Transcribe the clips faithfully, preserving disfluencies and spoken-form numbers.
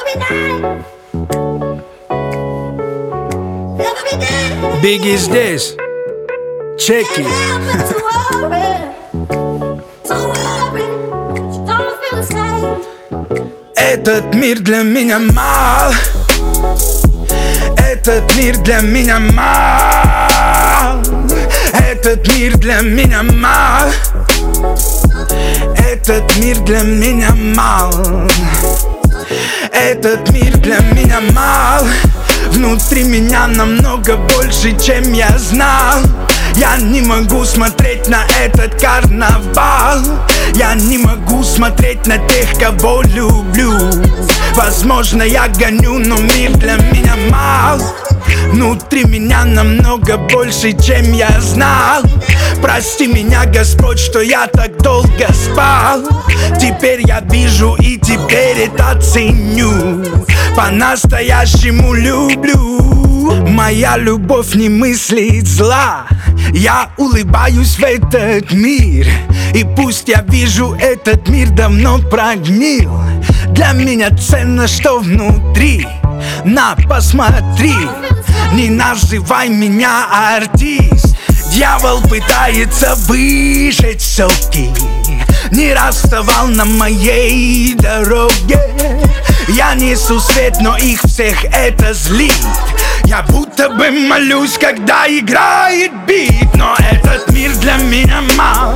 Бигги здесь, чеки. Этот мир для меня мал. Этот мир для меня мал. Этот мир для меня мал. Этот мир для меня мал. Этот мир для меня мал. Внутри меня намного больше, чем я знал. Я не могу смотреть на этот карнавал. Я не могу смотреть на тех, кого люблю. Возможно, я гоню, но мир для меня мал. Внутри меня намного больше, чем я знал. Прости меня, Господь, что я так долго спал. Теперь я вижу и теперь это ценю. По-настоящему люблю. Моя любовь не мыслит зла. Я улыбаюсь в этот мир. И пусть я вижу, этот мир давно прогнил. Для меня ценно, что внутри. На, посмотри. Не называй меня артист. Дьявол пытается выжечь соки. Не раз вставал на моей дороге. Я несу свет, но их всех это злит. Я будто бы молюсь, когда играет бит. Но этот мир для меня мал.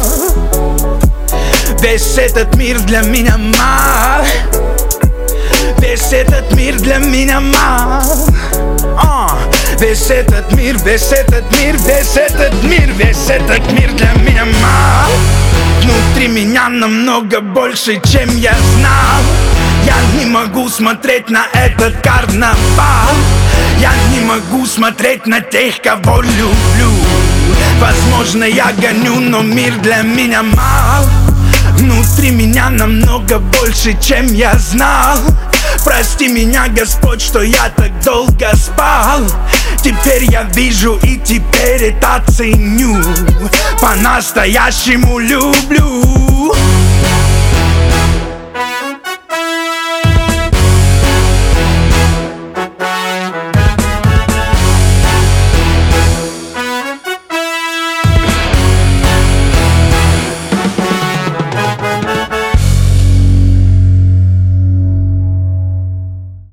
Весь этот мир для меня мал. Весь этот мир для меня мал. uh, Весь этот мир, весь этот мир, весь этот мир, весь этот мир для меня мал. Внутри меня намного больше, чем я знал. Я не могу смотреть на этот карнавал. Я не могу смотреть на тех, кого люблю. Возможно, я гоню, но мир для меня мал. Внутри меня намного больше, чем я знал. Прости меня, Господь, что я так долго спал. Теперь я вижу и теперь это ценю. По-настоящему люблю.